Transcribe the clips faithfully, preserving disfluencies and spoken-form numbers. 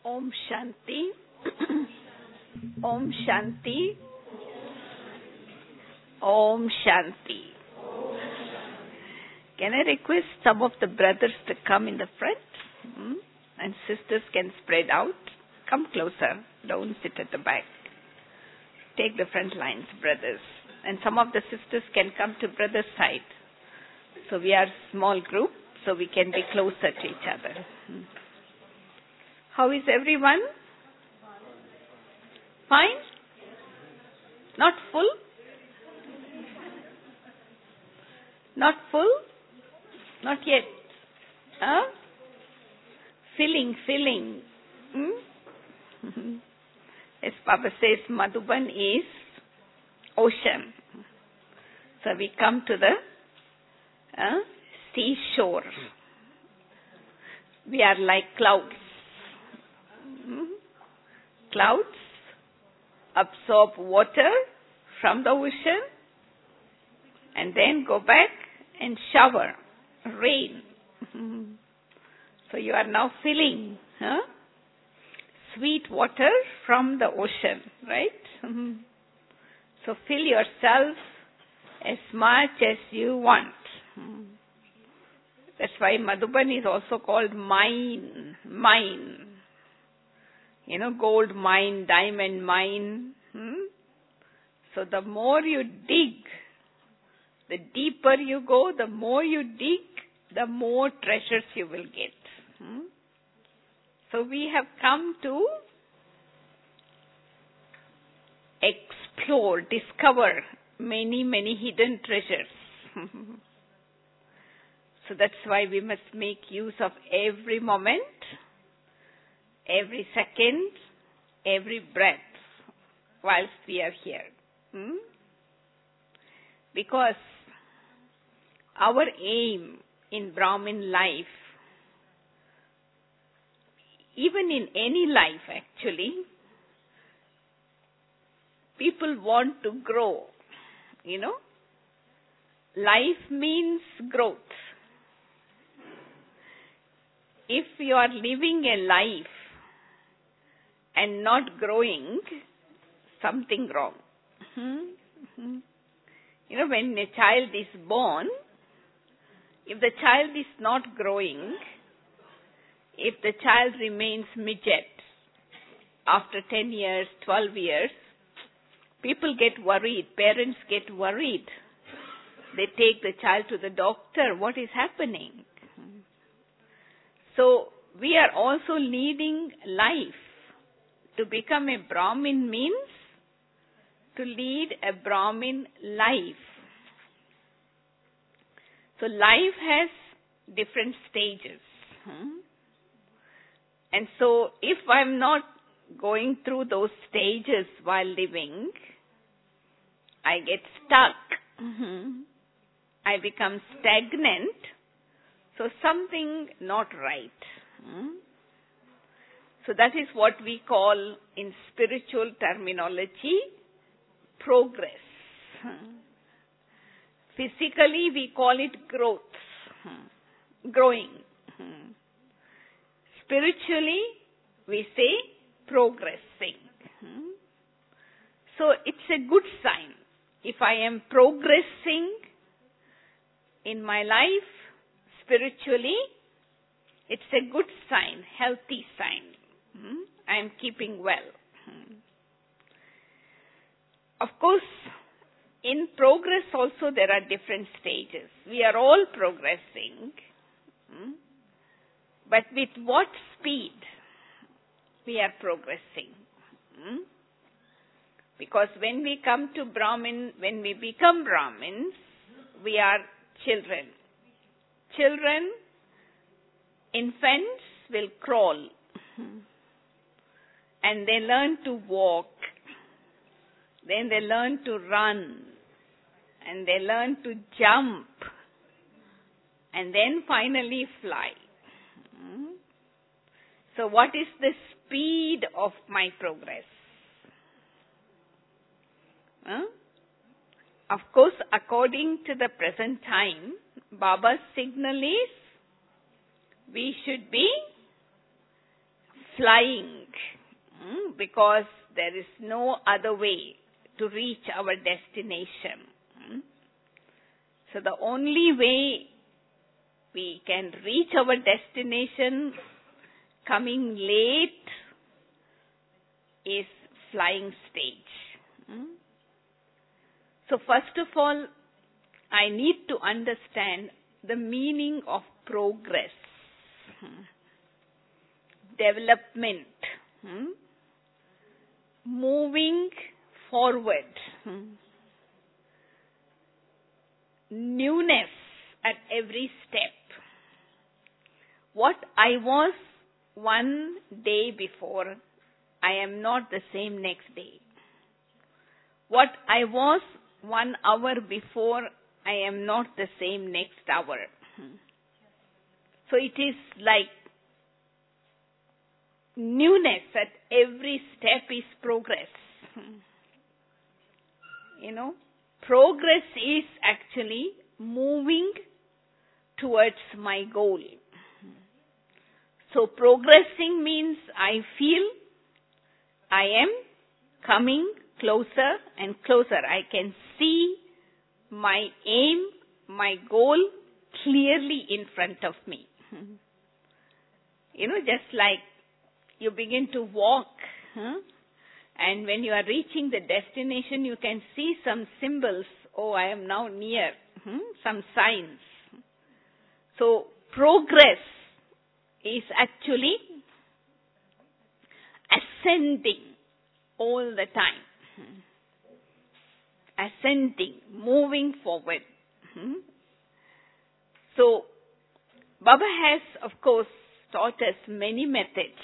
Om Shanti. Om Shanti. Om Shanti. Can I request some of the brothers to come in the front? Hmm? And sisters can spread out. Come closer. Don't sit at the back. Take the front lines, brothers. And some of the sisters can come to brother's side. So we are a small group, so we can be closer to each other. Hmm. How is everyone? Fine? Not full? Not full? Not yet. Huh? Filling, filling. Hmm? As Papa says, Madhuban is ocean. So we come to the uh, seashore. We are like clouds. Hmm? Clouds absorb water from the ocean and then go back and shower, rain. So you are now filling huh? sweet water from the ocean, right? So fill yourself as much as you want. That's why Madhuban is also called mine, mine. You know, gold mine, diamond mine. Hmm? So the more you dig, the deeper you go, the more you dig, the more treasures you will get. Hmm? So we have come to explore, discover many, many hidden treasures. So that's why we must make use of every moment, every second, every breath whilst we are here. Hmm? Because our aim in Brahmin life, even in any life actually, people want to grow, you know. Life means growth. If you are living a life and not growing, something wrong. Mm-hmm. You know, when a child is born, if the child is not growing, if the child remains midget after ten years, twelve years, people get worried, parents get worried. They take the child to the doctor. What is happening? So, we are also leading life. To become a Brahmin means to lead a Brahmin life. So, life has different stages. Hmm? And so, if I'm not going through those stages while living, I get stuck. Mm-hmm. I become stagnant. So, something not right. Hmm? So, that is what we call in spiritual terminology, progress. Hmm? Physically, we call it growth, hmm? growing. Hmm? Spiritually, we say progressing. Hmm? So, it's a good sign. If I am progressing in my life, spiritually, it's a good sign, healthy sign. Hmm? I am keeping well. Hmm. Of course, in progress also there are different stages. We are all progressing. Hmm? But with what speed we are progressing? Hmm? Because when we come to Brahmin, when we become Brahmins, we are children. Children, infants will crawl. And they learn to walk. Then they learn to run. And they learn to jump. And then finally fly. So what is the speed of my progress? Huh? Of course, according to the present time, Baba's signal is we should be flying mm, because there is no other way to reach our destination. Mm. So the only way we can reach our destination coming late is flying stage. Mm. So first of all, I need to understand the meaning of progress, mm. development, mm. moving forward, mm. newness at every step. What I was one day before, I am not the same next day. What I was one hour before, I am not the same next hour. So it is like newness at every step is progress. You know, progress is actually moving towards my goal. So progressing means I feel I am coming closer and closer. I can see my aim, my goal clearly in front of me. You know, just like you begin to walk, huh? And when you are reaching the destination, you can see some symbols. Oh, I am now near. Hmm? Some signs. So progress is actually ascending all the time. Ascending, moving forward. Hmm? So, Baba has, of course, taught us many methods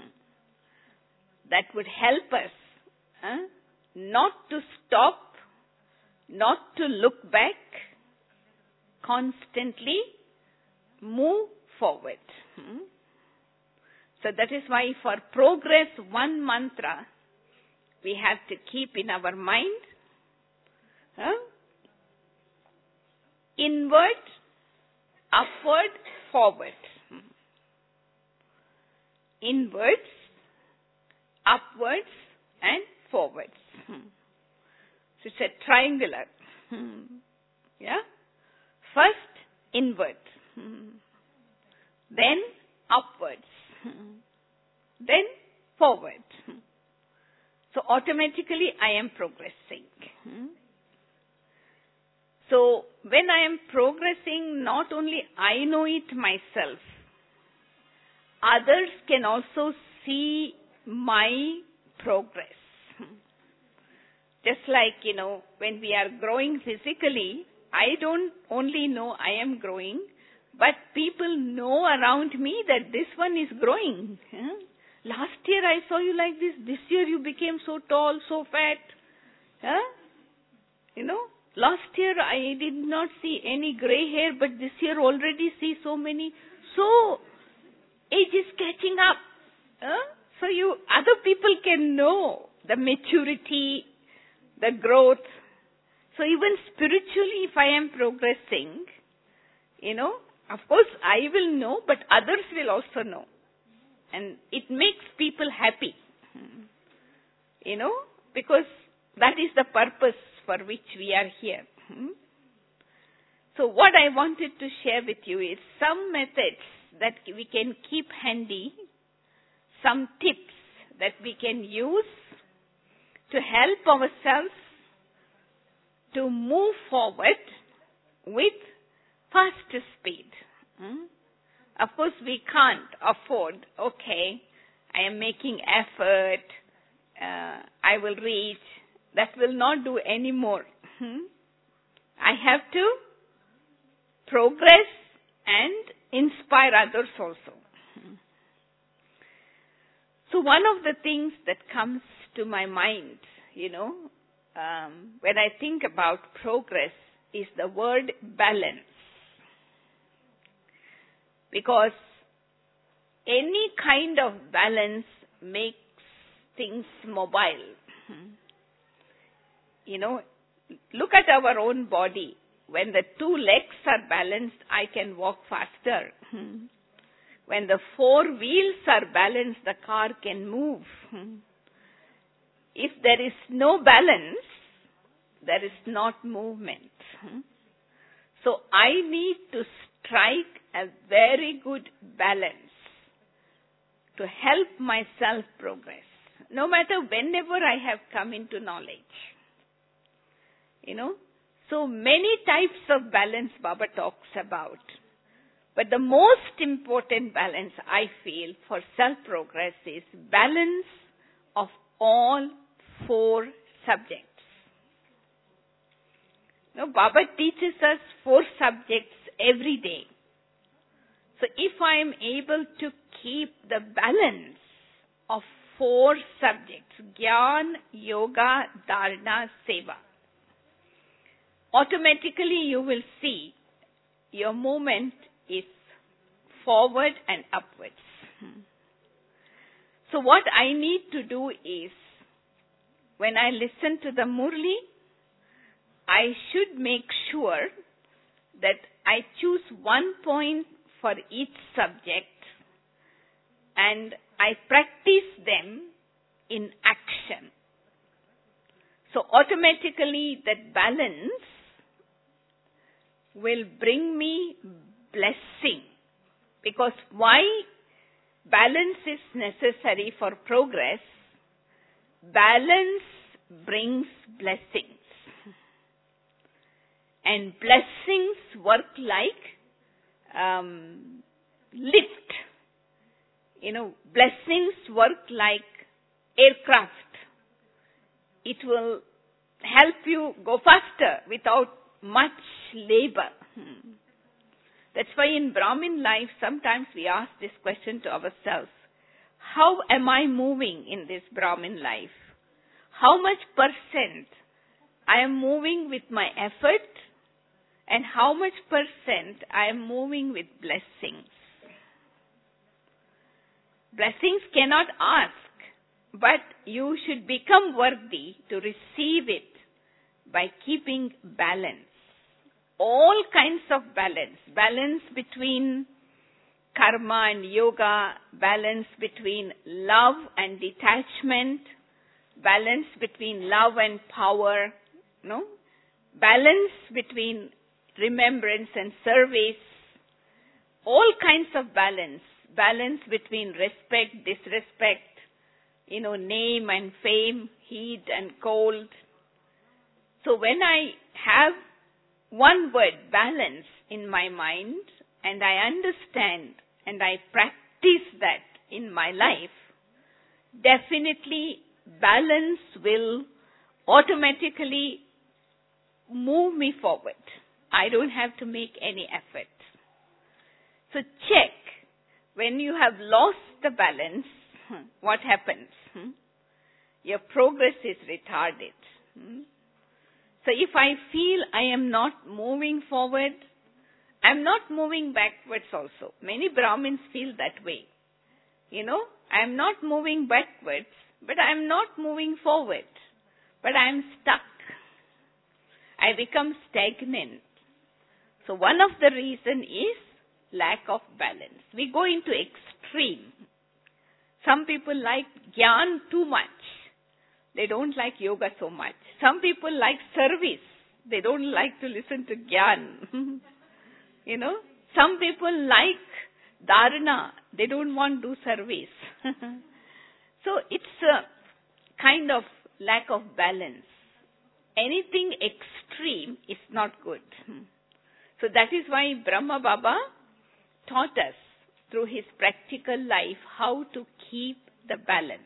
that would help us huh? not to stop, not to look back, constantly move forward. Hmm? So that is why for progress, one mantra we have to keep in our mind. Huh? Inward, upward, forward. Inwards, upwards, and forwards. So it's a triangular. Yeah? First, inward. Then, upwards. Then, forward. So automatically I am progressing. So when I am progressing, not only I know it myself, others can also see my progress. Just like, you know, when we are growing physically, I don't only know I am growing, but people know around me that this one is growing. Huh? Last year I saw you like this. This year you became so tall, so fat. Huh? You know, last year I did not see any gray hair, but this year already see so many. So, age is catching up. Huh? So you, other people can know the maturity, the growth. So even spiritually, if I am progressing, you know, of course I will know, but others will also know. And it makes people happy, you know, because that is the purpose for which we are here. So what I wanted to share with you is some methods that we can keep handy, some tips that we can use to help ourselves to move forward with faster speed. Hmm? Of course, we can't afford, okay, I am making effort, uh, I will reach. That will not do any more. Hmm? I have to progress and inspire others also. Hmm. So one of the things that comes to my mind, you know, um, when I think about progress is the word balance. Because any kind of balance makes things mobile. You know, look at our own body. When the two legs are balanced, I can walk faster. when the four wheels are balanced, the car can move. If there is no balance, there is not movement. So I need to strike a very good balance to help myself progress, no matter whenever I have come into knowledge. You know, so many types of balance Baba talks about. But the most important balance I feel for self-progress is balance of all four subjects. Now, Baba teaches us four subjects every day. So if I am able to keep the balance of four subjects, Gyan, Yoga, Dharana, Seva, automatically you will see your movement is forward and upwards. So what I need to do is, when I listen to the Murli, I should make sure that I choose one point for each subject and I practice them in action. So automatically that balance will bring me blessing. Because why balance is necessary for progress? Balance brings blessings. And blessings work like um, lift. You know, blessings work like aircraft. It will help you go faster without much labor. Hmm. That's why in Brahmin life, sometimes we ask this question to ourselves. How am I moving in this Brahmin life? How much percent I am moving with my effort and how much percent I am moving with blessings? Blessings cannot ask, but you should become worthy to receive it by keeping balance. All kinds of balance. Balance between karma and yoga, balance between love and detachment, balance between love and power, no? Balance between remembrance and service, all kinds of balance. Balance between respect, disrespect, you know, name and fame, heat and cold. So when I have one word, balance, in my mind, and I understand and I practice that in my life, definitely balance will automatically move me forward. I don't have to make any effort. So check, when you have lost the balance, what happens? Your progress is retarded. So if I feel I am not moving forward, I am not moving backwards also. Many Brahmins feel that way. You know, I am not moving backwards, but I am not moving forward. But I am stuck. I become stagnant. So one of the reason is lack of balance. We go into extreme. Some people like Gyan too much. They don't like yoga so much. Some people like service. They don't like to listen to Gyan. You know, some people like dharana. They don't want to do service. So it's a kind of lack of balance. Anything extreme is not good. So that is why Brahma Baba taught us through his practical life how to keep the balance.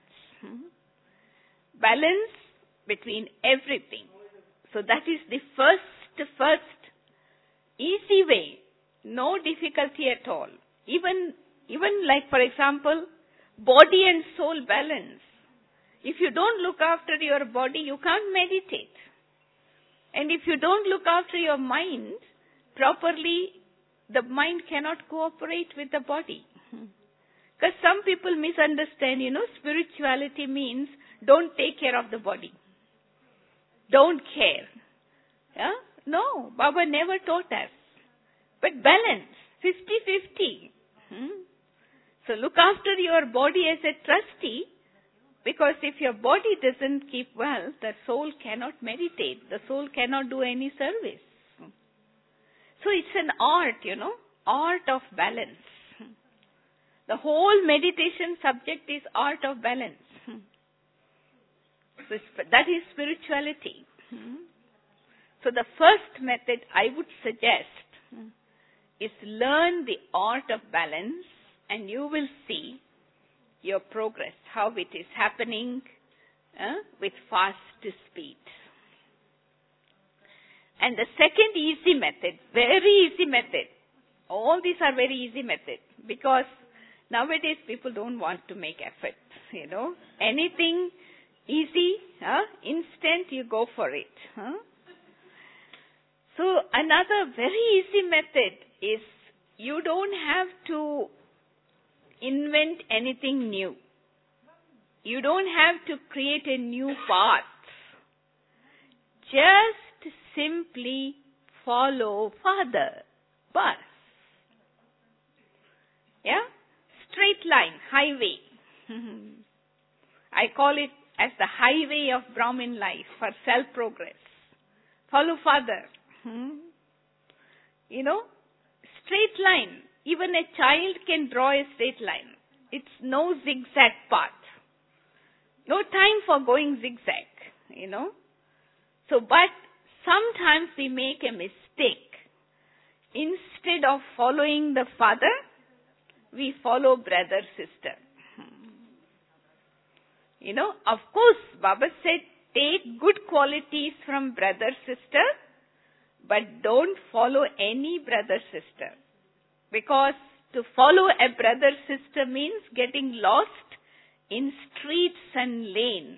Balance between everything. So that is the first, first easy way. No difficulty at all. Even, even like for example, body and soul balance. If you don't look after your body, you can't meditate. And if you don't look after your mind properly, the mind cannot cooperate with the body. Because some people misunderstand, you know, spirituality means don't take care of the body. Don't care. Yeah? No, Baba never taught us. But balance, fifty-fifty. Hmm? So look after your body as a trustee, because if your body doesn't keep well, the soul cannot meditate. The soul cannot do any service. So it's an art, you know, art of balance. The whole meditation subject is art of balance. So that is spirituality. So the first method I would suggest is learn the art of balance, and you will see your progress, how it is happening uh, with fast speed. And the second easy method, very easy method, all these are very easy methods, because nowadays people don't want to make effort, you know. Anything easy, uh, instant, you go for it. Huh? So another very easy method is you don't have to invent anything new. You don't have to create a new path. Just simply follow Father. Bus. Yeah? Straight line, highway. I call it as the highway of Brahmin life for self-progress. Follow Father. Hmm. You know, straight line. Even a child can draw a straight line. It's no zigzag path. No time for going zigzag, you know. So, but sometimes we make a mistake. Instead of following the Father, we follow brother, sister. You know, of course, Baba said, take good qualities from brother, sister, but don't follow any brother, sister. Because to follow a brother, sister means getting lost in streets and lanes.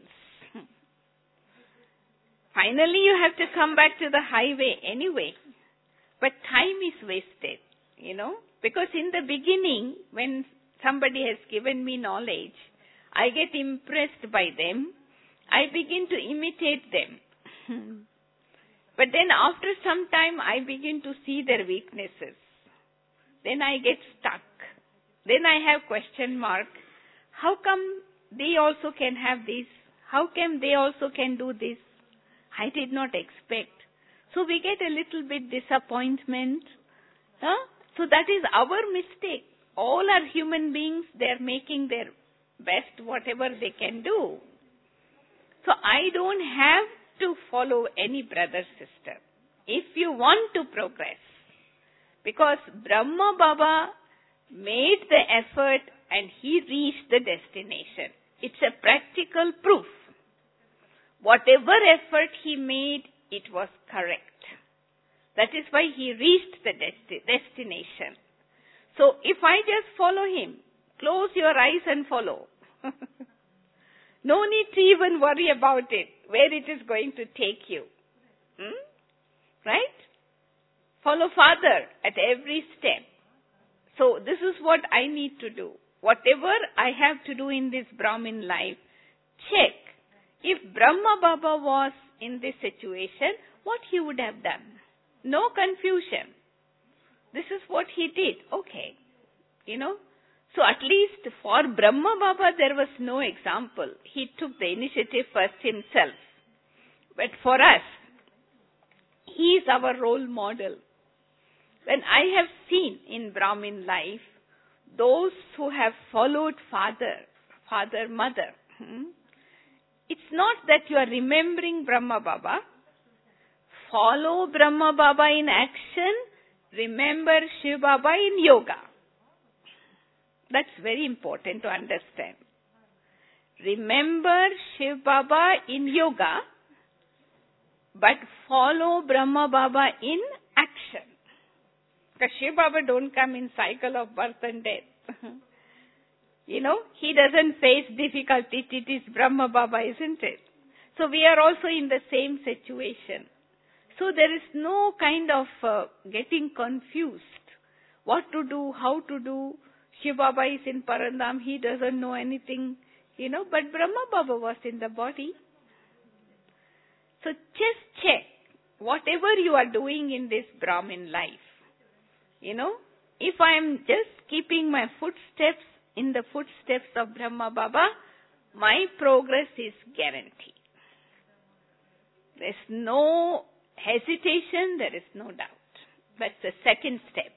Finally, you have to come back to the highway anyway. But time is wasted, you know. Because in the beginning, when somebody has given me knowledge, I get impressed by them. I begin to imitate them. But then after some time, I begin to see their weaknesses. Then I get stuck. Then I have question mark. How come they also can have this? How come they also can do this? I did not expect. So we get a little bit disappointment. Huh? So that is our mistake. All are human beings. They are making their best, whatever they can do. So I don't have to follow any brother, sister. If you want to progress, because Brahma Baba made the effort and he reached the destination. It's a practical proof. Whatever effort he made, it was correct. That is why he reached the desti- destination. So if I just follow him, close your eyes and follow. No need to even worry about it, where it is going to take you. Hmm? Right? Follow Father at every step. So this is what I need to do. Whatever I have to do in this Brahmin life, check. If Brahma Baba was in this situation, what he would have done? No confusion. This is what he did. Okay. You know. So at least for Brahma Baba there was no example. He took the initiative first himself. But for us, he is our role model. When I have seen in Brahmin life, those who have followed Father, Father, Mother, hmm, it's not that you are remembering Brahma Baba. Follow Brahma Baba in action. Remember Shiv Baba in yoga. That's very important to understand. Remember Shiv Baba in yoga, but follow Brahma Baba in action. Because Shiv Baba don't come in cycle of birth and death. You know, he doesn't face difficulty. It is Brahma Baba, isn't it? So we are also in the same situation. So there is no kind of uh, getting confused. What to do, how to do. Shiv Baba is in Parandam, he doesn't know anything, you know, but Brahma Baba was in the body. So just check whatever you are doing in this Brahmin life. You know, if I am just keeping my footsteps in the footsteps of Brahma Baba, my progress is guaranteed. There's no hesitation, there is no doubt. That's the second step.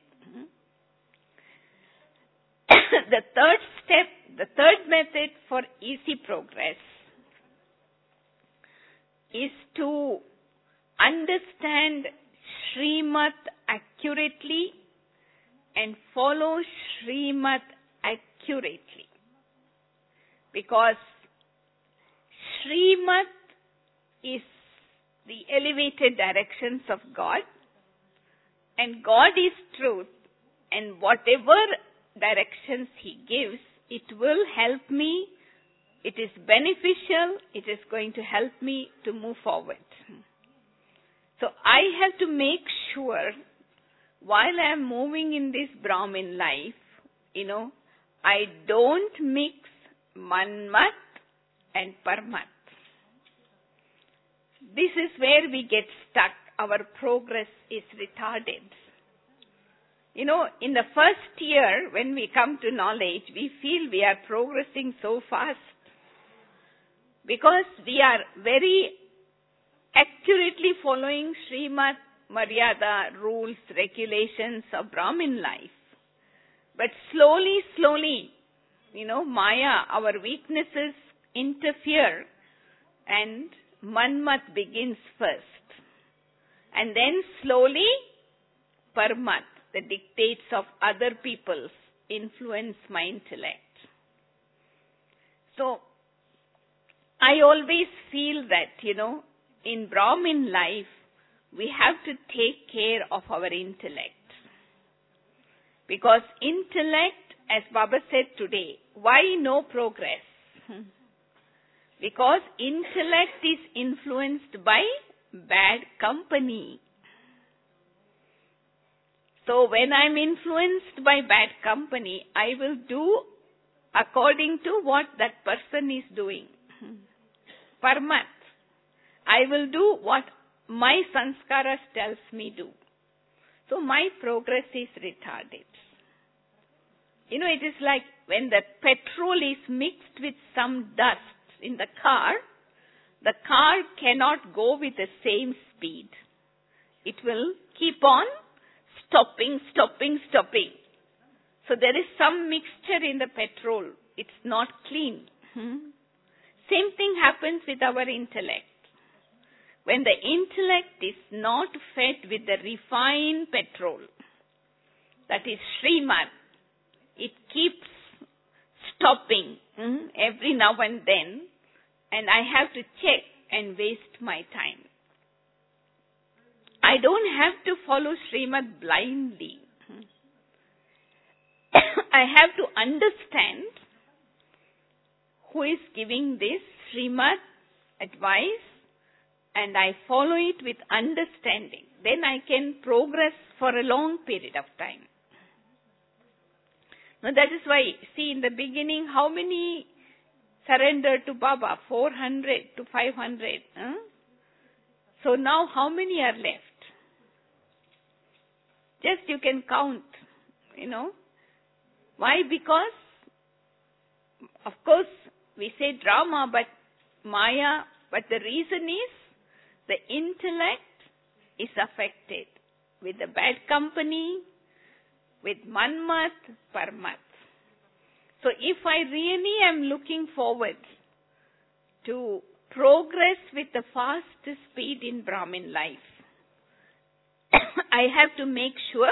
The third step, the third method for easy progress is to understand Srimad accurately and follow Srimad accurately. Because Srimad is the elevated directions of God, and God is truth, and whatever directions He gives, it will help me, it is beneficial, it is going to help me to move forward. So I have to make sure, while I am moving in this Brahmin life, you know, I don't mix Manmat and Parmat. This is where we get stuck. Our progress is retarded. You know, in the first year, when we come to knowledge, we feel we are progressing so fast because we are very accurately following Srimad Maryada rules, regulations of Brahmin life. But slowly, slowly, you know, Maya, our weaknesses interfere and Manmat begins first. And then slowly, Parmat, the dictates of other people's, influence my intellect. So, I always feel that, you know, in Brahmin life, we have to take care of our intellect. Because intellect, as Baba said today, why no progress? Because intellect is influenced by bad company. So when I'm influenced by bad company, I will do according to what that person is doing. Parmat. I will do what my sanskaras tells me do. So my progress is retarded. You know, it is like when the petrol is mixed with some dust in the car, the car cannot go with the same speed. It will keep on stopping, stopping, stopping. So there is some mixture in the petrol. It's not clean. Hmm? Same thing happens with our intellect. When the intellect is not fed with the refined petrol, that is Srimad, it keeps stopping hmm, every now and then, and I have to check and waste my time. I don't have to follow Srimad blindly. I have to understand who is giving this Srimad advice, and I follow it with understanding. Then I can progress for a long period of time. Now that is why, see, in the beginning, how many surrendered to Baba? four hundred to five hundred. Huh? So now how many are left? Just you can count, you know. Why? Because, of course, we say drama, but Maya, but the reason is the intellect is affected with the bad company, with Manmat, Parmat. So if I really am looking forward to progress with the fast speed in Brahmin life, I have to make sure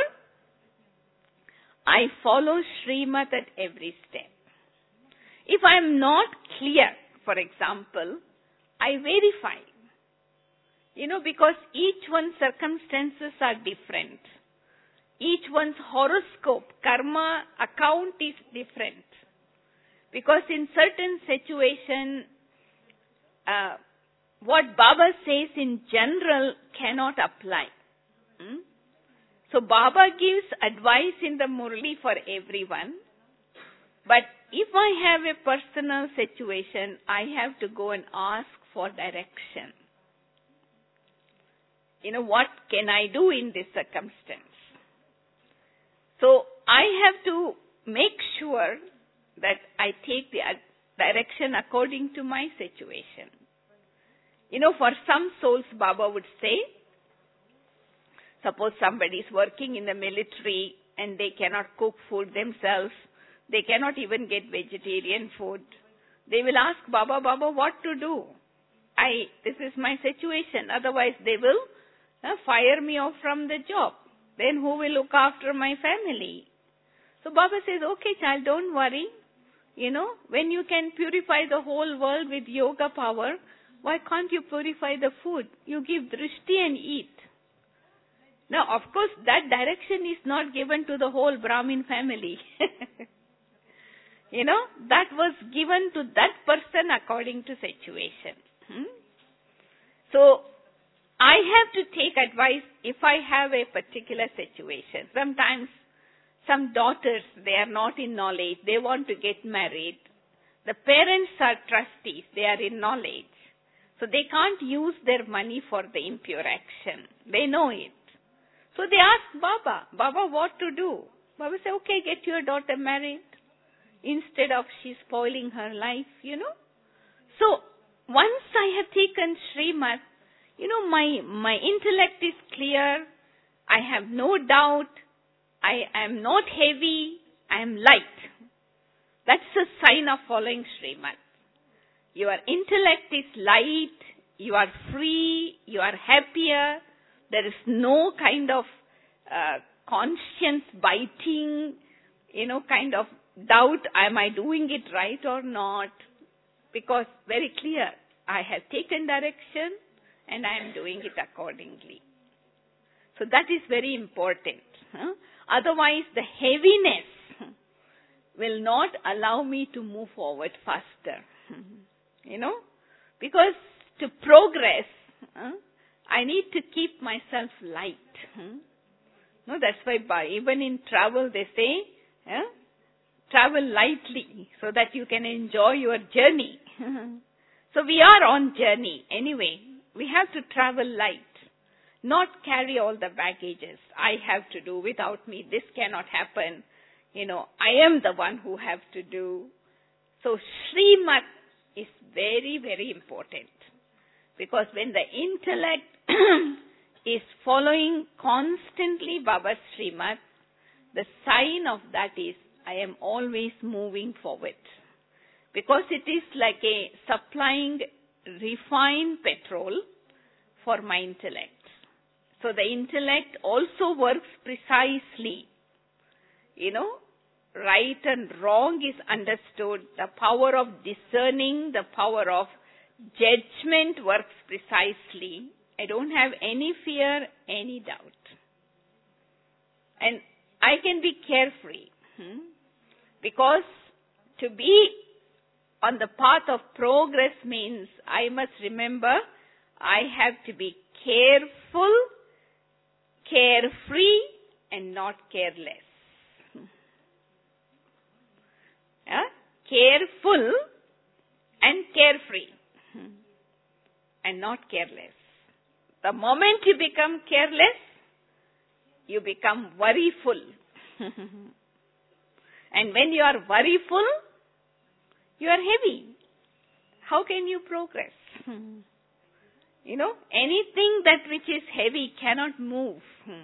I follow Srimad at every step. If I am not clear, for example, I verify. You know, because each one's circumstances are different. Each one's horoscope, karma, account is different. Because in certain situation, uh, what Baba says in general cannot apply. Hmm? So Baba gives advice in the Murli for everyone. But if I have a personal situation, I have to go and ask for direction. You know, what can I do in this circumstance? So I have to make sure that I take the direction according to my situation. You know, for some souls, Baba would say, suppose somebody is working in the military and they cannot cook food themselves, they cannot even get vegetarian food. They will ask Baba, Baba, what to do? I, this is my situation. Otherwise, they will uh, fire me off from the job. Then who will look after my family? So Baba says, okay, child, don't worry. You know, when you can purify the whole world with yoga power, why can't you purify the food? You give drishti and eat. Now, of course, that direction is not given to the whole Brahmin family. You know, that was given to that person according to situation. Hmm? So, I have to take advice if I have a particular situation. Sometimes, some daughters, they are not in knowledge, they want to get married. The parents are trustees, they are in knowledge. So, they can't use their money for the impure action. They know it. So, they ask Baba, Baba, what to do? Baba say, okay, get your daughter married. Instead of she spoiling her life, you know. So, once I have taken Srimad, you know, my, my intellect is clear. I have no doubt. I am not heavy. I am light. That's a sign of following Srimad. Your intellect is light. You are free. You are happier. There is no kind of uh, conscience biting, you know, kind of doubt, am I doing it right or not? Because very clear, I have taken direction and I am doing it accordingly. So that is very important. Huh? Otherwise, the heaviness will not allow me to move forward faster. You know, because to progress, huh, I need to keep myself light. Huh? No, that's why by, even in travel they say, huh, travel lightly so that you can enjoy your journey. So we are on journey anyway. We have to travel light, not carry all the baggages. I have to do, without me this cannot happen. You know, I am the one who have to do. So Srimad is very, very important. Because when the intellect is following constantly Baba's Srimad, the sign of that is I am always moving forward. Because it is like a supplying refined petrol for my intellect. So the intellect also works precisely. You know, right and wrong is understood. The power of discerning, the power of judgment works precisely. I don't have any fear, any doubt. And I can be carefree. Hmm? Because to be on the path of progress means I must remember I have to be careful, carefree, and not careless. Yeah? Careful and carefree and not careless. The moment you become careless, you become worryful. And when you are worryful, you are heavy. How can you progress? You know, anything that which is heavy cannot move.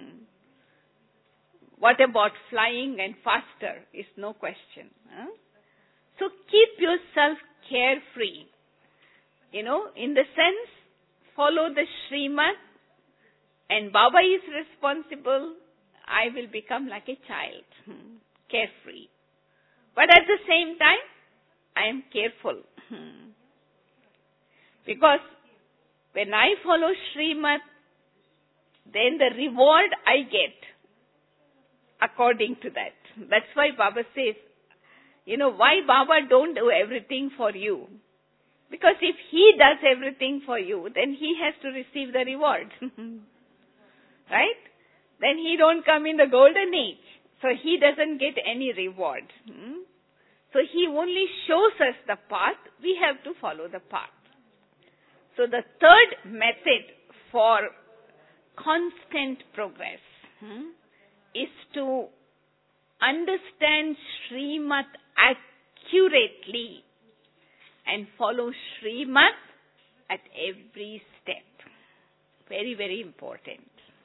What about flying and faster is no question. Huh? So keep yourself carefree. You know, in the sense, follow the Srimad and Baba is responsible, I will become like a child, hmm. carefree. But at the same time, I am careful. Hmm. Because when I follow Srimad, then the reward I get according to that. That's why Baba says, you know, why Baba don't do everything for you? Because if he does everything for you, then he has to receive the reward. Right? Then he don't come in the golden age. So he doesn't get any reward. Hmm? So he only shows us the path. We have to follow the path. So the third method for constant progress hmm, is to understand Srimad accurately and follow Srimad at every step. Very, very important.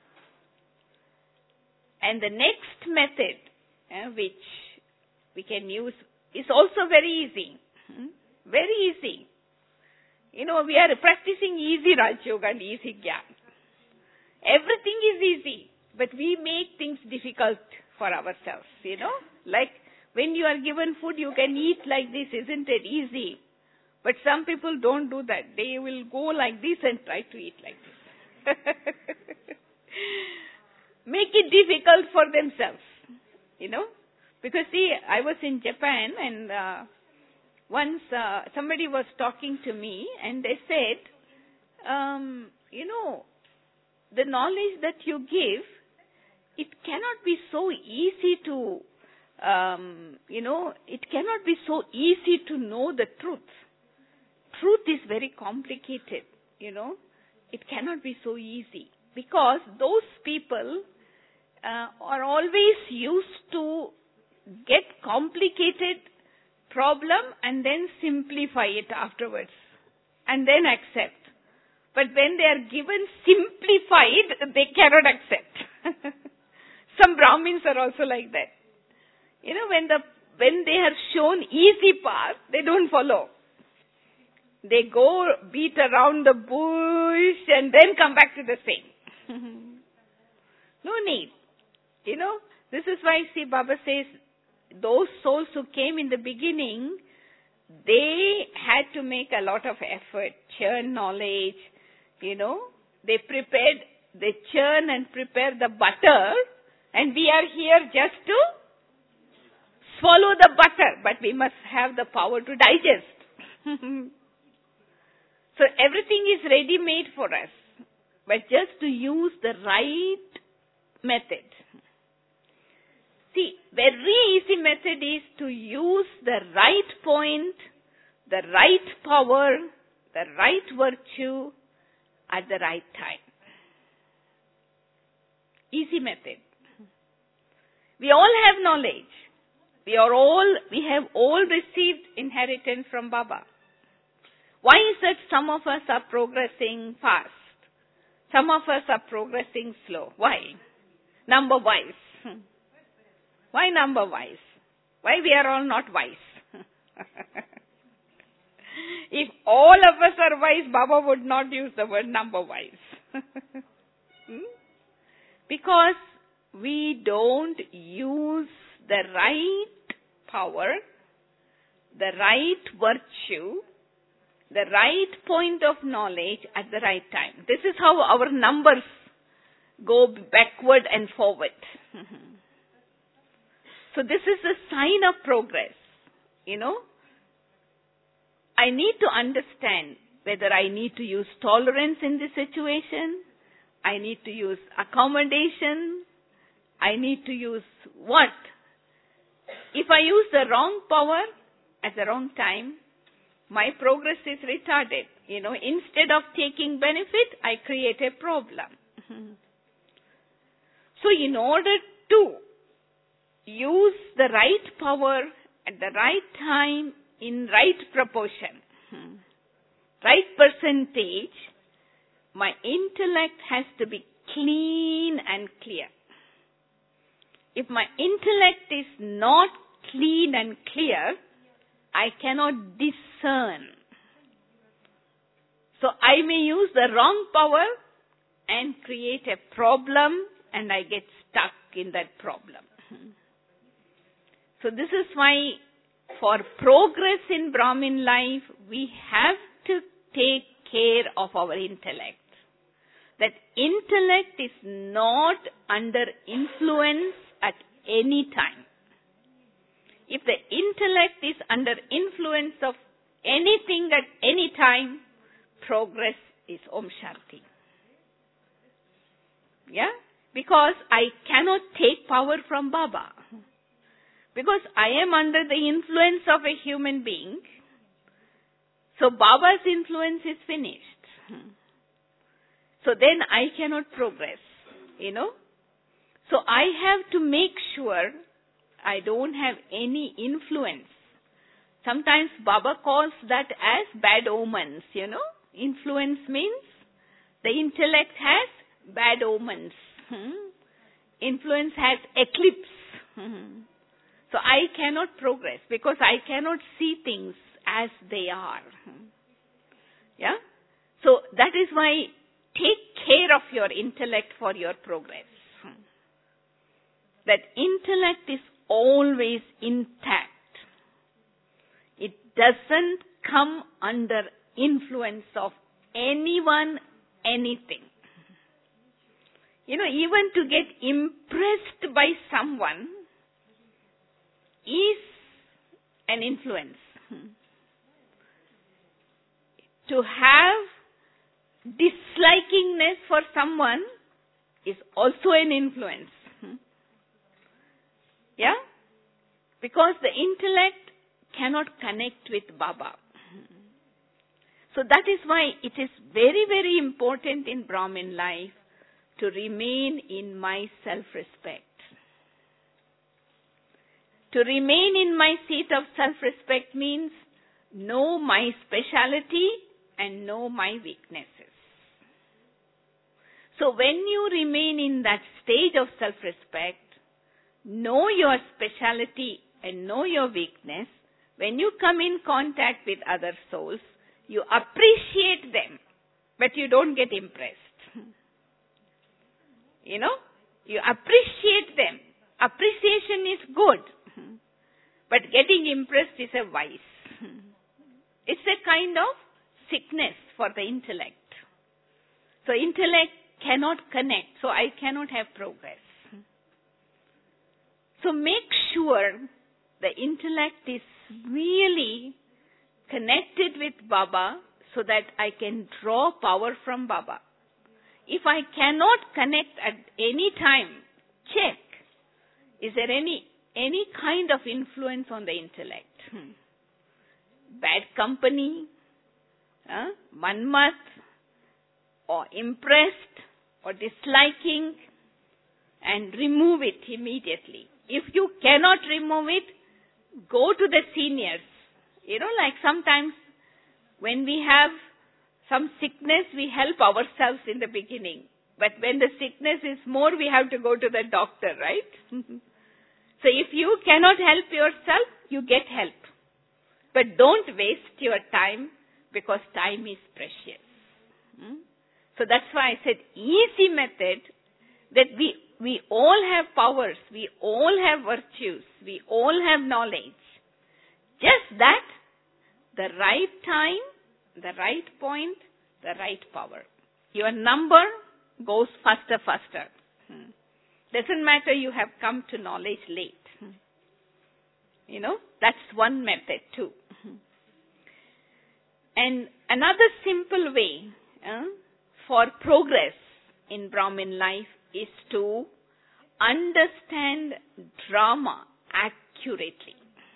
And the next method uh, which we can use is also very easy. Hmm? Very easy. You know, we are practicing easy Raj Yoga and easy Gyan. Everything is easy, but we make things difficult for ourselves, you know. Like when you are given food, you can eat like this, isn't it? Easy. But some people don't do that. They will go like this and try to eat like this. Make it difficult for themselves, you know. Because see, I was in Japan and uh, once uh, somebody was talking to me and they said, um, you know, the knowledge that you give, it cannot be so easy to, um, you know, it cannot be so easy to know the truth. Truth is very complicated, you know. It cannot be so easy because those people uh, are always used to get complicated problem and then simplify it afterwards and then accept. But when they are given simplified, they cannot accept. Some Brahmins are also like that. You know, when the when they are shown easy path, they don't follow. They go beat around the bush and then come back to the same. No need. You know, this is why, see, Baba says, those souls who came in the beginning, they had to make a lot of effort, churn knowledge, you know. They prepared, they churn and prepare the butter, and we are here just to swallow the butter, but we must have the power to digest. So everything is ready-made for us, but just to use the right method. See, very easy method is to use the right point, the right power, the right virtue at the right time. Easy method. We all have knowledge. We are all, we have all received inheritance from Baba. Why is it some of us are progressing fast? Some of us are progressing slow. Why? Number-wise. Why number-wise? Why we are all not wise? If all of us are wise, Baba would not use the word number-wise. hmm? Because we don't use the right power, the right virtue, the right point of knowledge at the right time. This is how our numbers go backward and forward. So this is a sign of progress, you know. I need to understand whether I need to use tolerance in this situation, I need to use accommodation, I need to use what? If I use the wrong power at the wrong time, my progress is retarded. You know, instead of taking benefit, I create a problem. So in order to use the right power at the right time in right proportion, right percentage, my intellect has to be clean and clear. If my intellect is not clean and clear, I cannot discern. So I may use the wrong power and create a problem and I get stuck in that problem. So this is why for progress in Brahmin life, we have to take care of our intellect. That intellect is not under influence at any time. If the intellect is under influence of anything at any time, progress is Om Shanti. Yeah? Because I cannot take power from Baba. Because I am under the influence of a human being. So Baba's influence is finished. So then I cannot progress, you know. So I have to make sure I don't have any influence Sometimes Baba calls that as bad omens, you know. Influence means the intellect has bad omens. Hmm? Influence has eclipse. Hmm. So I cannot progress because I cannot see things as they are. Hmm. Yeah? So that is why take care of your intellect for your progress. Hmm. That intellect is always intact. It doesn't come under influence of anyone, anything. You know, even to get impressed by someone is an influence. To have dislikingness for someone is also an influence. Yeah? Because the intellect cannot connect with Baba. So that is why it is very, very important in Brahmin life to remain in my self-respect. To remain in my seat of self-respect means know my speciality and know my weaknesses. So when you remain in that stage of self-respect, know your speciality and know your weakness, when you come in contact with other souls, you appreciate them, but you don't get impressed. You know, you appreciate them. Appreciation is good, but getting impressed is a vice. It's a kind of sickness for the intellect. So intellect cannot connect, so I cannot have progress. So make sure the intellect is really connected with Baba so that I can draw power from Baba. If I cannot connect at any time, check. Is there any any kind of influence on the intellect? Hmm. Bad company, uh, manmat, or impressed, or disliking, and remove it immediately. If you cannot remove it, go to the seniors. You know, like sometimes when we have some sickness, we help ourselves in the beginning. But when the sickness is more, we have to go to the doctor, right? So if you cannot help yourself, you get help. But don't waste your time because time is precious. Hmm? So that's why I said easy method that we, we all have powers, we all have virtues, we all have knowledge. Just that, the right time, the right point, the right power. Your number goes faster, faster. Hmm. Doesn't matter you have come to knowledge late. Hmm. You know, that's one method too. Hmm. And another simple way uh, for progress in Brahmin life is to understand drama accurately.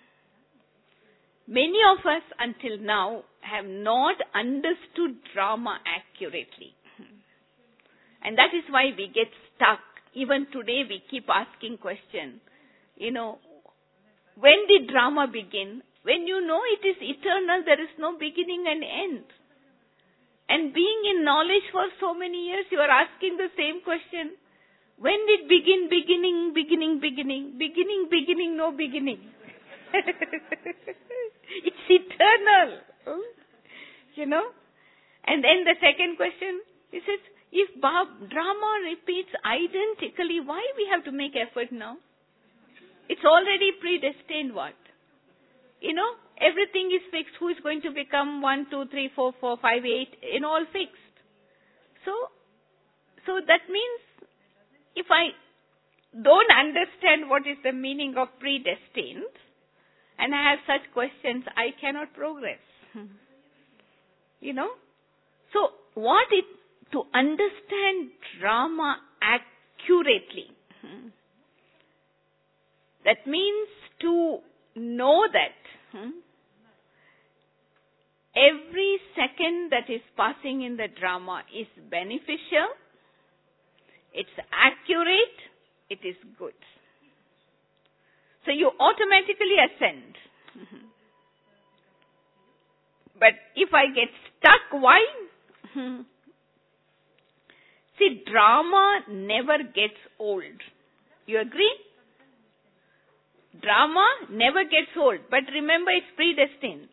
Many of us until now have not understood drama accurately. And that is why we get stuck. Even today we keep asking questions. You know, when did drama begin? When you know it is eternal, there is no beginning and end. And being in knowledge for so many years, you are asking the same question. When did begin, beginning, beginning, beginning? Beginning, beginning, no beginning. It's eternal. You know? And then the second question, he says, if drama repeats identically, why we have to make effort now? It's already predestined what? You know, everything is fixed. Who is going to become one, two, three, four, four, five, eight, in all fixed. So, so that means if I don't understand what is the meaning of predestined, and I have such questions, I cannot progress. You know? So, what it, to understand drama accurately, that means to know that hmm, every second that is passing in the drama is beneficial, it's accurate, it is good. So you automatically ascend. But if I get stuck, why? See, drama never gets old. You agree? Drama never gets old. But remember, it's predestined.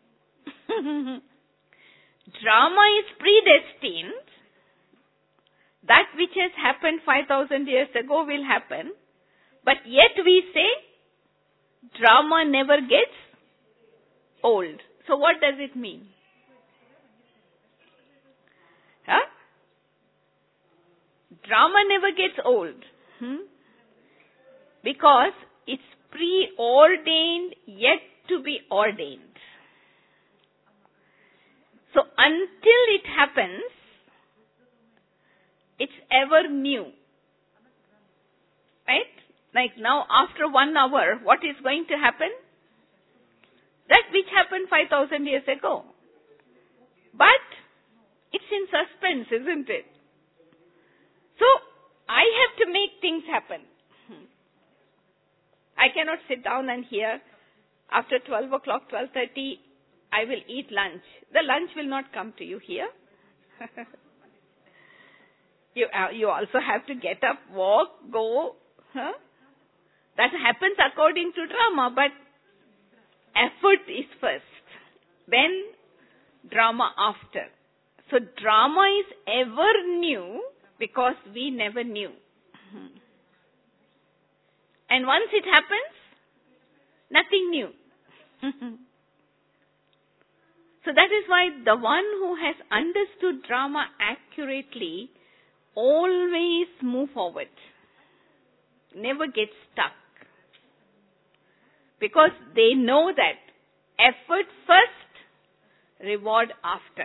Drama is predestined. That which has happened five thousand years ago will happen. But yet we say, drama never gets old. So what does it mean? Huh? Drama never gets old. Hmm? Because it's preordained yet to be ordained. So until it happens, it's ever new. Right? Like now, after one hour, what is going to happen? That which happened five thousand years ago. But it's in suspense, isn't it? So, I have to make things happen. I cannot sit down and hear, after twelve o'clock, twelve thirty, I will eat lunch. The lunch will not come to you here. you, uh, you also have to get up, walk, go. Huh? That happens according to drama, but effort is first. Then drama after. So drama is ever new because we never knew. And once it happens, nothing new. So that is why the one who has understood drama accurately always move forward. Never get stuck. Because they know that effort first, reward after.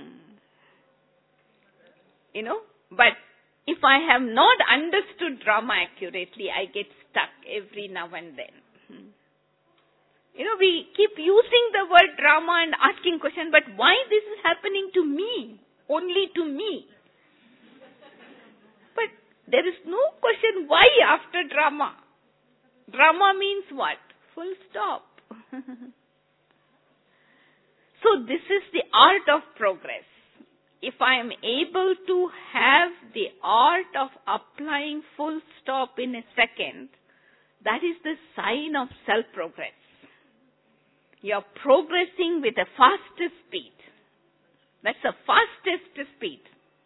You know, but if I have not understood drama accurately, I get stuck every now and then. You know, we keep using the word drama and asking questions, but why this is happening to me? Only to me. But there is no question why after drama. Drama means what? Full stop. So this is the art of progress. If I am able to have the art of applying full stop in a second, that is the sign of self-progress. You are progressing with a faster speed. That's the fastest speed.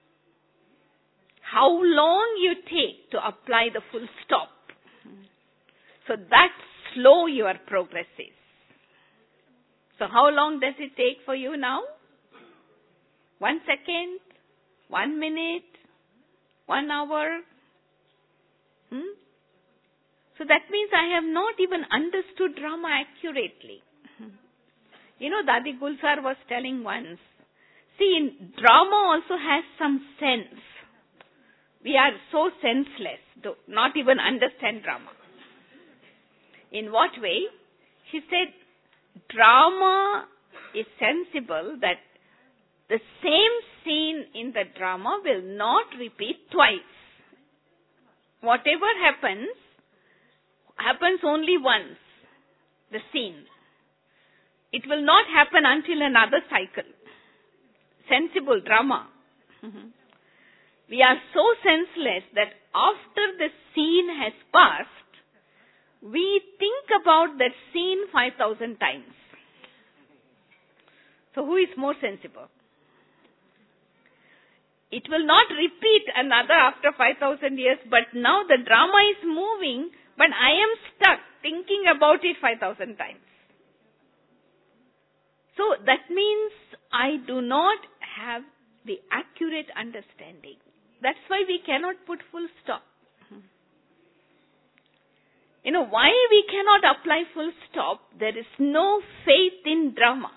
How long you take to apply the full stop. So that's slow your progress is. So how long does it take for you now? One second, one minute, one hour. Hmm? So that means I have not even understood drama accurately. You know, Dadi Gulzar was telling once, see, in drama also has some sense. We are so senseless to not even understand drama. In what way? She said, drama is sensible that the same scene in the drama will not repeat twice. Whatever happens, happens only once, the scene. It will not happen until another cycle. Sensible drama. We are so senseless that after the scene has passed, we think about that scene five thousand times. So who is more sensible? It will not repeat another after five thousand years, but now the drama is moving, but I am stuck thinking about it five thousand times. So that means I do not have the accurate understanding. That's why we cannot put full stop. You know, why we cannot apply full stop? There is no faith in drama.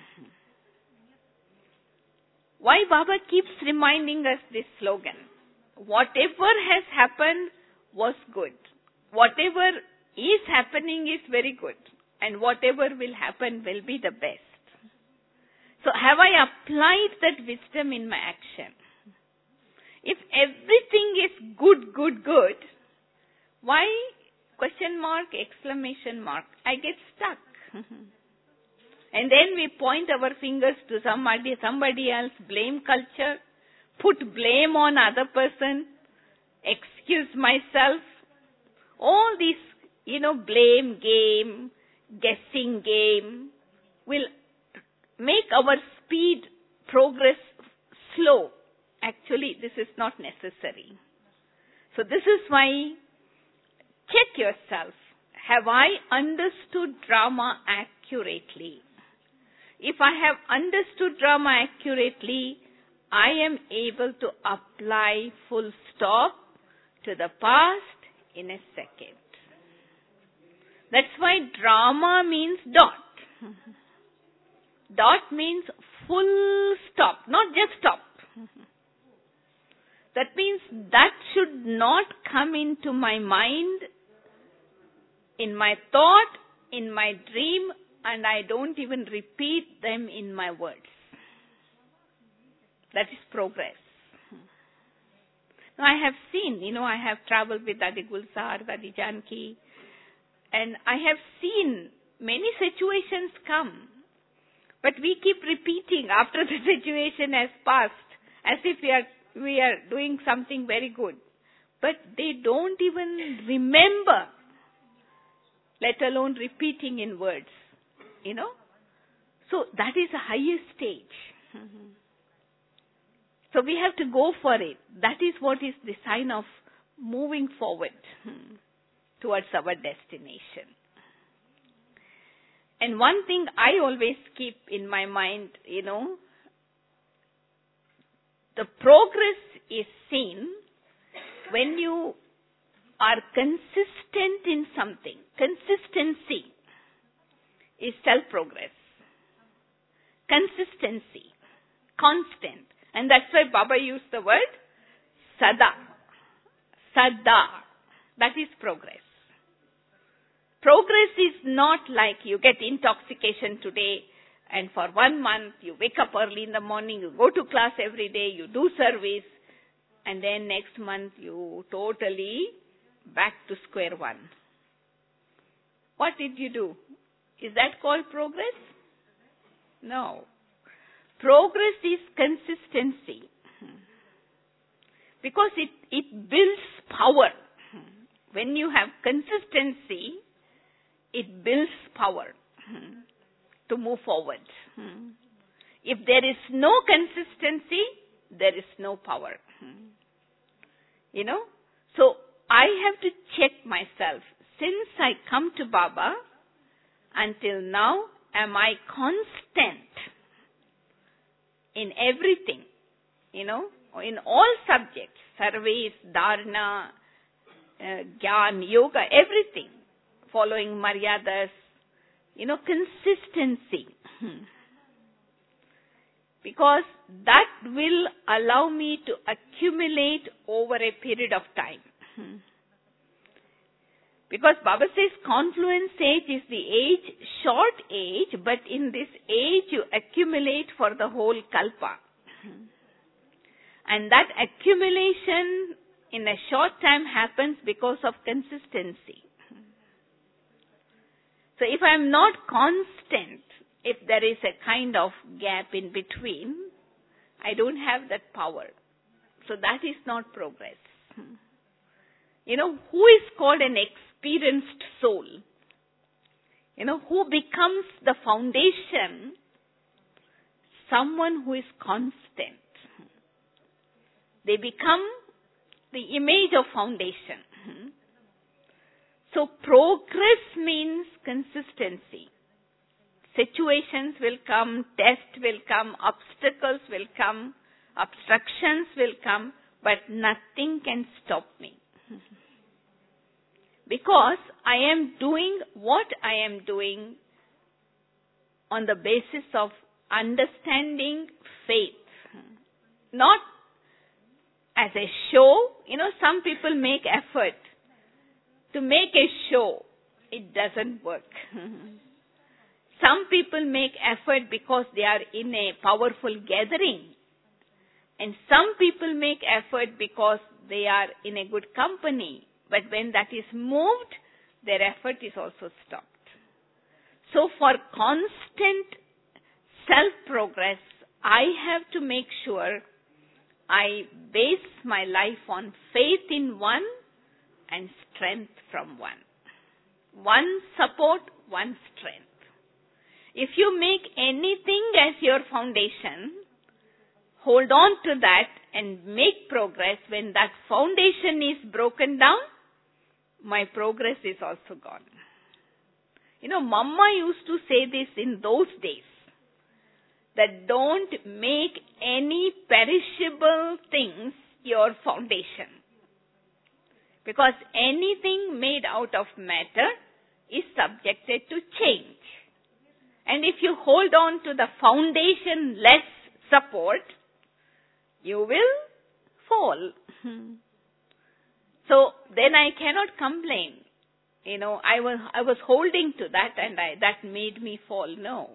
Why Baba keeps reminding us this slogan? Whatever has happened was good. Whatever is happening is very good. And whatever will happen will be the best. So have I applied that wisdom in my action? If everything is good, good, good, why question mark, exclamation mark? I get stuck. And then we point our fingers to somebody, somebody else, blame culture, put blame on other person, excuse myself. All this, you know, blame game, guessing game will make our speed, progress slow. Actually, this is not necessary. So this is why, check yourself. Have I understood drama accurately? If I have understood drama accurately, I am able to apply full stop to the past in a second. That's why drama means dot. Dot means full stop, not just stop. That means that should not come into my mind, in my thought, in my dream, and I don't even repeat them in my words. That is progress. Now I have seen, you know, I have traveled with Dadi Gulzar, Dadi Janki, and I have seen many situations come, but we keep repeating after the situation has passed, as if we are we are doing something very good. But they don't even remember, let alone repeating in words. You know? So that is the highest stage. Mm-hmm. So we have to go for it. That is what is the sign of moving forward hmm, towards our destination. And one thing I always keep in my mind, you know, the progress is seen when you are consistent in something. Consistency is self-progress. Consistency. Constant. And that's why Baba used the word Sada. Sada. That is progress. Progress is not like you get intoxication today and for one month you wake up early in the morning, you go to class every day, you do service, and then next month you totally back to square one. What did you do? Is that called progress? No. Progress is consistency. Because it, it builds power. When you have consistency, it builds power to move forward. If there is no consistency, there is no power. You know? So, I have to check myself. Since I come to Baba, until now, am I constant in everything? You know? In all subjects, service, dharana, uh, gyan, yoga, everything. Following maryadas, you know, consistency. Because that will allow me to accumulate over a period of time. Because Baba says confluence age is the age, short age, but in this age you accumulate for the whole kalpa. And that accumulation in a short time happens because of consistency. So if I am not constant, if there is a kind of gap in between, I don't have that power. So that is not progress. You know, who is called an experienced soul? You know, who becomes the foundation? Someone who is constant. They become the image of foundation. So progress means consistency. Situations will come, tests will come, obstacles will come, obstructions will come, but nothing can stop me. Because I am doing what I am doing on the basis of understanding faith. Not as a show. You know, some people make effort to make a show. It doesn't work. Some people make effort because they are in a powerful gathering. And some people make effort because they are in a good company. But when that is moved, their effort is also stopped. So for constant self-progress, I have to make sure I base my life on faith in one and strength from one. One support, one strength. If you make anything as your foundation, hold on to that and make progress. When that foundation is broken down, my progress is also gone. You know, Mama used to say this in those days, that don't make any perishable things your foundation. Because anything made out of matter is subjected to change. And if you hold on to the foundation-less support, you will fall. So then I cannot complain. You know, I was I was holding to that and I, that made me fall. No.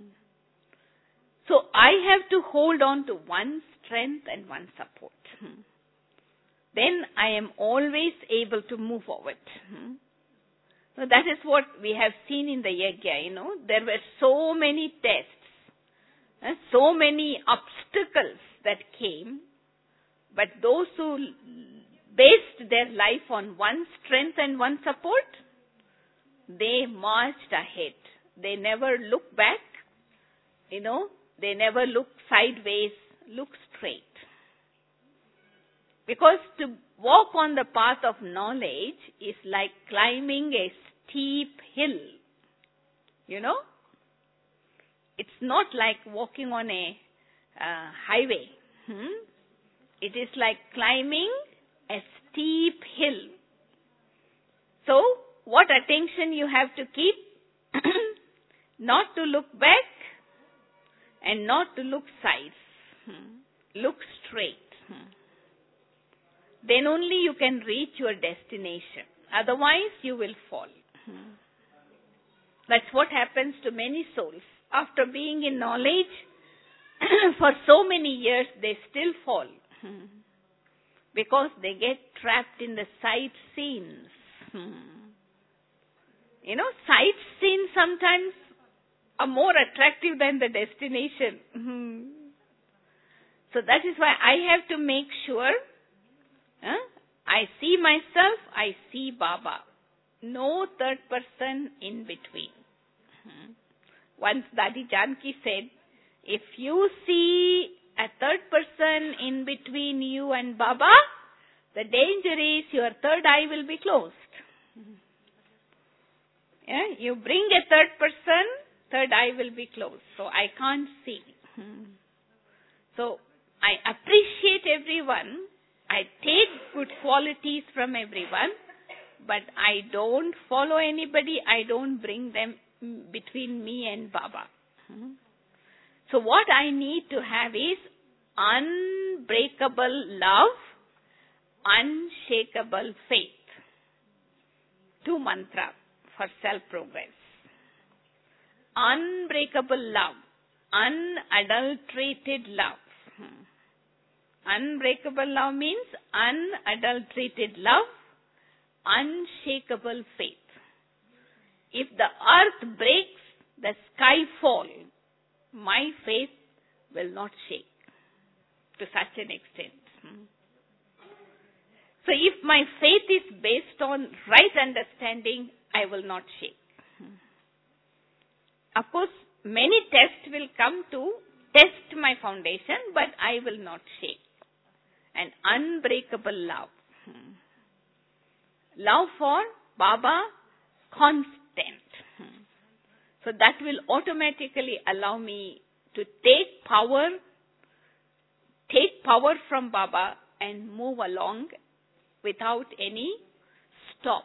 So I have to hold on to one strength and one support. Then I am always able to move forward. So that is what we have seen in the yajna, you know. There were so many tests, uh, so many obstacles that came, but those who based their life on one strength and one support, they marched ahead. They never looked back, you know. They never looked sideways, looked straight. Because to walk on the path of knowledge is like climbing a steep hill. You know? It's not like walking on a uh, highway. Hmm? It is like climbing a steep hill. So, what attention you have to keep? Not to look back and not to look sides. Hmm. Look straight. Hmm. Then only you can reach your destination. Otherwise, you will fall. Hmm. That's what happens to many souls. After being in knowledge for so many years, they still fall. Hmm. Because they get trapped in the sight scenes. Hmm. You know, sight scenes sometimes are more attractive than the destination. Hmm. So that is why I have to make sure huh, I see myself, I see Baba. No third person in between. Hmm. Once Dadi Janki said, if you see a third person in between you and Baba, the danger is your third eye will be closed. Yeah, you bring a third person, third eye will be closed. So I can't see. So I appreciate everyone. I take good qualities from everyone. But I don't follow anybody. I don't bring them between me and Baba. So what I need to have is unbreakable love, unshakable faith. Two mantras for self-progress. Unbreakable love, unadulterated love. Unbreakable love means unadulterated love, unshakable faith. If the earth breaks, the sky fall, my faith will not shake to such an extent. So if my faith is based on right understanding, I will not shake. Of course, many tests will come to test my foundation, but I will not shake. An unbreakable love. Love for Baba, constant. So that will automatically allow me to take power, take power from Baba and move along without any stop.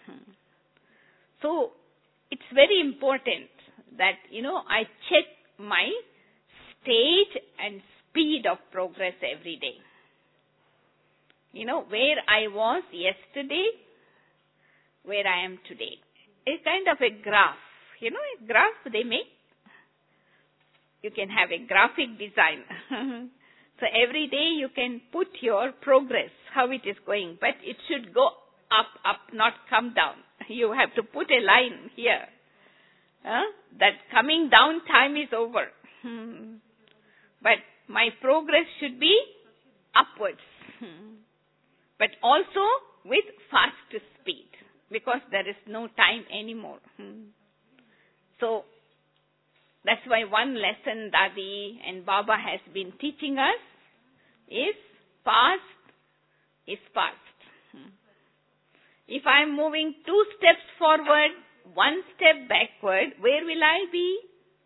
So it's very important that, you know, I check my stage and speed of progress every day. You know, where I was yesterday, where I am today. A kind of a graph. You know, a graph they make. You can have a graphic design. So every day you can put your progress, how it is going. But it should go up, up, not come down. You have to put a line here. Huh? That coming down time is over. Hmm. But my progress should be upwards. Hmm. But also with fast speed, because there is no time anymore. Hmm. So, that's why one lesson Dadi and Baba has been teaching us is past is past. Hmm. If I am moving two steps forward, one step backward, where will I be?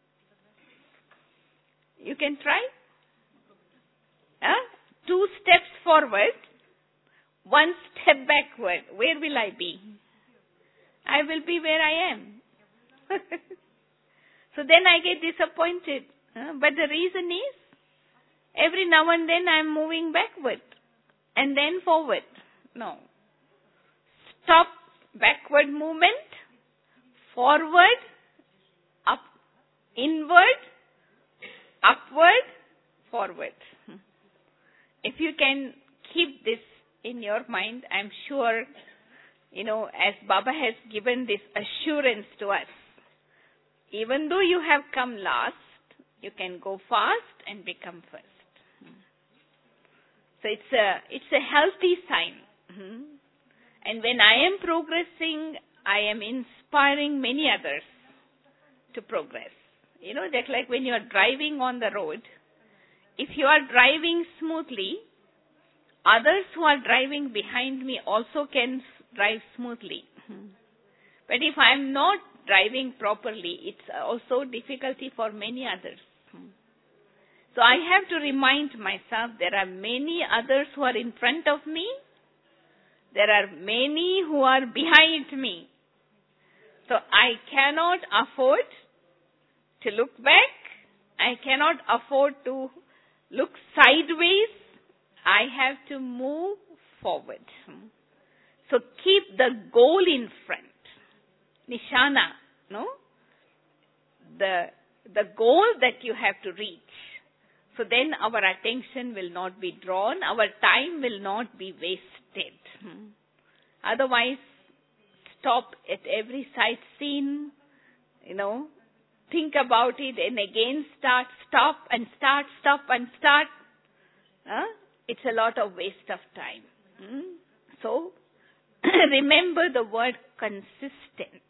You can try. Huh? Two steps forward, one step backward, where will I be? I will be where I am. So then I get disappointed. Huh? But the reason is, every now and then I am moving backward and then forward. No. Stop backward movement, forward, up, inward, upward, forward. If you can keep this in your mind, I'm sure, you know, as Baba has given this assurance to us, even though you have come last, you can go fast and become first. So it's a, it's a healthy sign. And when I am progressing, I am inspiring many others to progress. You know, just like when you are driving on the road, if you are driving smoothly, others who are driving behind me also can drive smoothly. But if I am not driving properly, it's also difficulty for many others. So I have to remind myself there are many others who are in front of me. There are many who are behind me. So I cannot afford to look back. I cannot afford to look sideways. I have to move forward. So keep the goal in front. Nishana, no? The, the goal that you have to reach. So then our attention will not be drawn. Our time will not be wasted. Hmm. Otherwise, stop at every sight scene, you know, think about it and again start, stop and start, stop and start. Huh? It's a lot of waste of time. Hmm? So, remember the word consistent.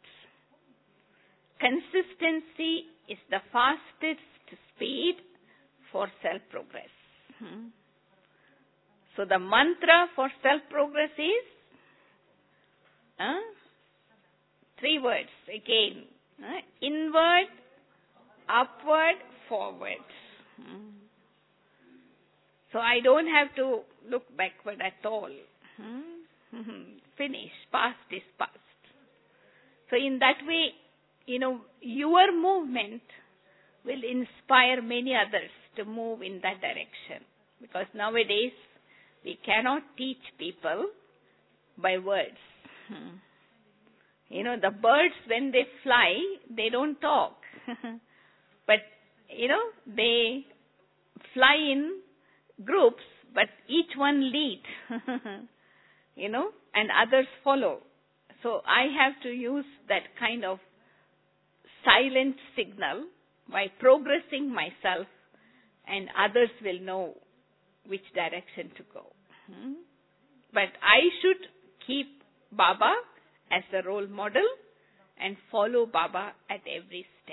Consistency is the fastest speed for self-progress. Hmm? So the mantra for self-progress is uh, three words again. Uh, inward, upward, forward. Hmm? So I don't have to look backward at all. Hmm? Finish. Past is past. So in that way, you know, your movement will inspire many others to move in that direction. Because nowadays, we cannot teach people by words. Hmm. You know, the birds, when they fly, they don't talk. But, you know, they fly in groups, but each one lead. You know, and others follow. So I have to use that kind of silent signal by progressing myself, and others will know which direction to go. Hmm? But I should keep Baba as a role model and follow Baba at every step.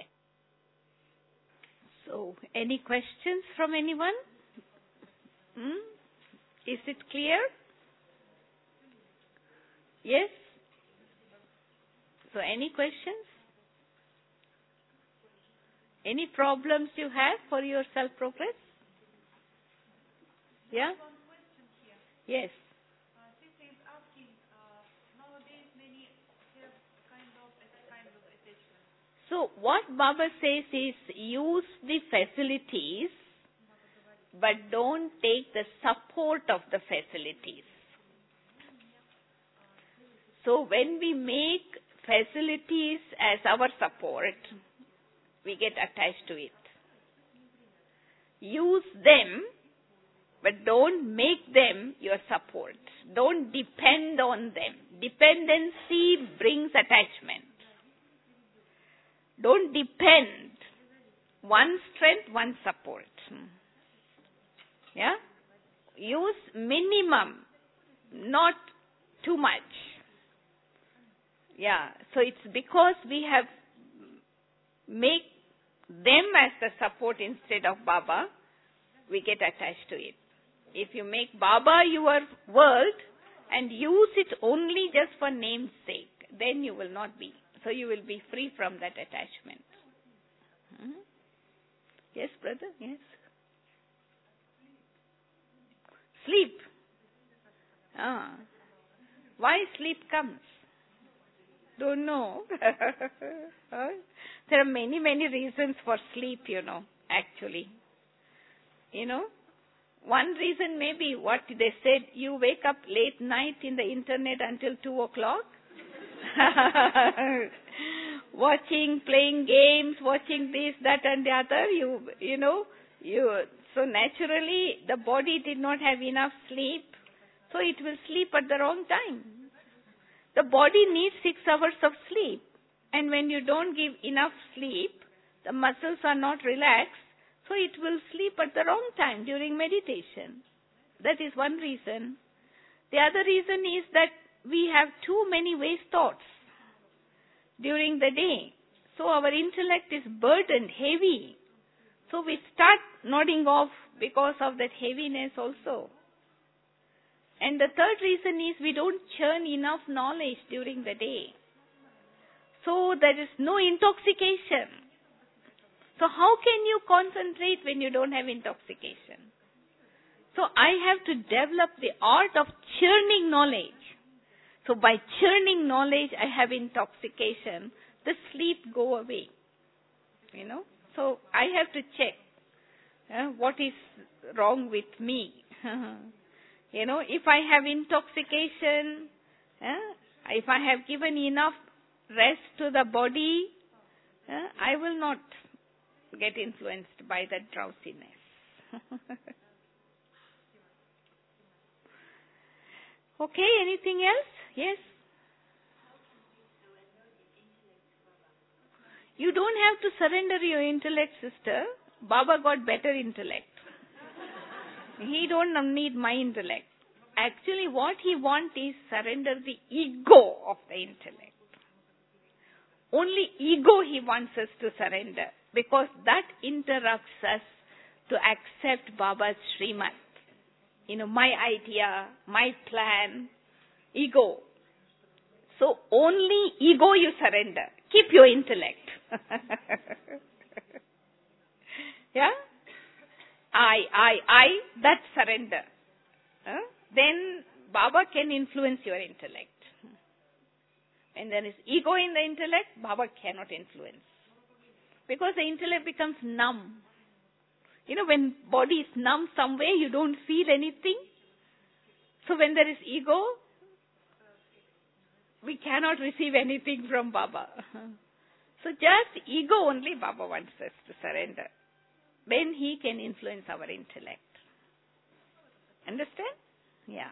So, any questions from anyone? Hmm? Is it clear? Yes? So, any questions? Any problems you have for your self-progress? Yeah? Yes. So what Baba says is, use the facilities, but don't take the support of the facilities. So when we make facilities as our support, we get attached to it. Use them, but don't make them your support. Don't depend on them. Dependency brings attachment. Don't depend One strength, one support. Yeah? Use minimum, not too much. Yeah, so it's because we have make them as the support instead of Baba, we get attached to it. If you make Baba your world and use it only just for name's sake, then you will not be. So you will be free from that attachment. Hmm? Yes, brother? Yes. Sleep. Ah. Why sleep comes? Don't know. There are many, many reasons for sleep, you know, actually. You know, one reason may be what they said, you wake up late night in the internet until two o'clock. Watching, playing games, watching this, that and the other, you, you know, you, so naturally the body did not have enough sleep, so it will sleep at the wrong time. The body needs six hours of sleep, and when you don't give enough sleep, the muscles are not relaxed, so it will sleep at the wrong time during meditation. That is one reason. The other reason is that we have too many waste thoughts during the day. So our intellect is burdened, heavy. So we start nodding off because of that heaviness also. And the third reason is we don't churn enough knowledge during the day. So there is no intoxication. So how can you concentrate when you don't have intoxication? So I have to develop the art of churning knowledge. So by churning knowledge, I have intoxication. The sleep go away. You know. So I have to check uh, what is wrong with me. You know, if I have intoxication, uh, if I have given enough rest to the body, uh, I will not get influenced by that drowsiness. Okay, anything else? Yes? You don't have to surrender your intellect, sister. Baba got better intellect. He don't need my intellect. Actually, what he wants is surrender the ego of the intellect. Only ego he wants us to surrender, because that interrupts us to accept Baba's Srimad. You know, my idea, my plan, ego. So only ego you surrender. Keep your intellect. Yeah? I, I, I, that surrender. Huh? Then Baba can influence your intellect. When there is ego in the intellect, Baba cannot influence. Because the intellect becomes numb. You know, when body is numb somewhere, you don't feel anything. So when there is ego, we cannot receive anything from Baba. So just ego only Baba wants us to surrender. Then he can influence our intellect. Understand? Yeah.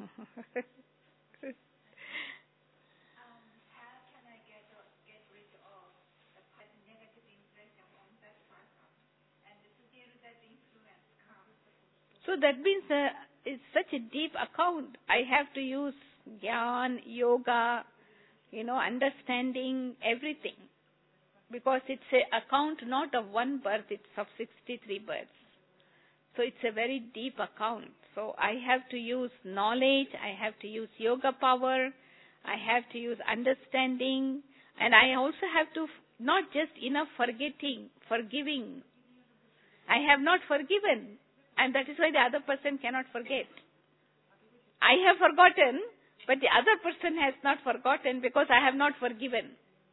So that means uh, it's such a deep account. I have to use Gyan, yoga, you know, understanding everything. Because it's an account not of one birth, it's of sixty-three births. So it's a very deep account. So I have to use knowledge, I have to use yoga power, I have to use understanding, and I also have to, not just enough forgetting, forgiving. I have not forgiven, and that is why the other person cannot forget. I have forgotten, but the other person has not forgotten because I have not forgiven.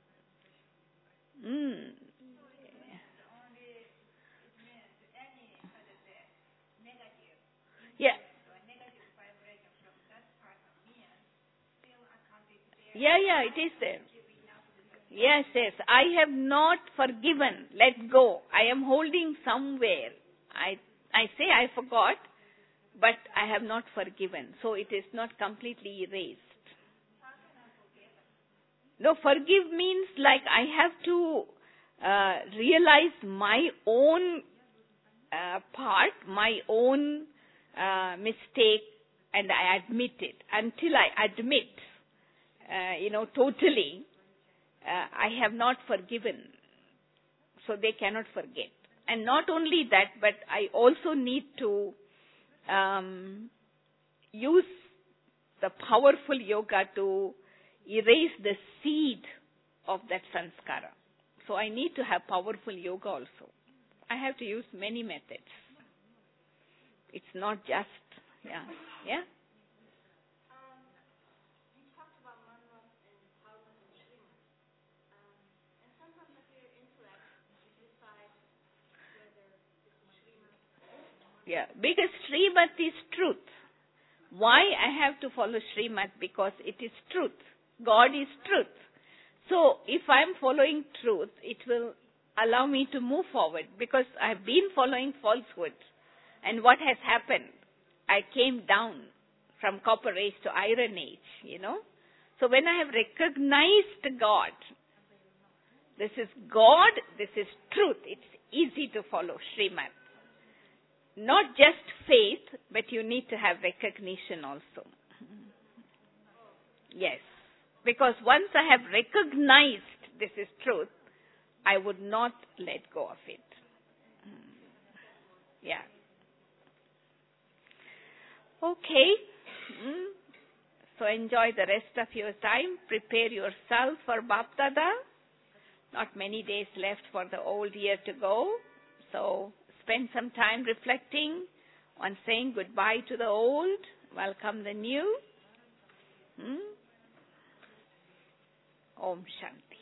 Mm. Yeah. Yeah, yeah, it is there. Yes, yes. I have not forgiven. Let go. I am holding somewhere. I I say I forgot, but I have not forgiven. So it is not completely erased. No, forgive means like I have to uh, realize my own uh, part, my own uh, mistake, and I admit it. Until I admit, uh, you know, totally, uh, I have not forgiven. So they cannot forget. And not only that, but I also need to um, use the powerful yoga to erase the seed of that sanskara. So I need to have powerful yoga also. I have to use many methods. It's not just, yeah, yeah. Yeah, because Srimad is truth. Why I have to follow Srimad? Because it is truth. God is truth. So if I am following truth, it will allow me to move forward, because I have been following falsehood. And what has happened? I came down from copper age to iron age, you know. So when I have recognized God, this is God, this is truth, it's easy to follow Srimad. Not just faith, but you need to have recognition also. Yes. Because once I have recognized this is truth, I would not let go of it. Yeah. Okay. Mm. So enjoy the rest of your time. Prepare yourself for Bapdada. Not many days left for the old year to go. So spend some time reflecting on saying goodbye to the old, welcome the new. Hmm? Om Shanti.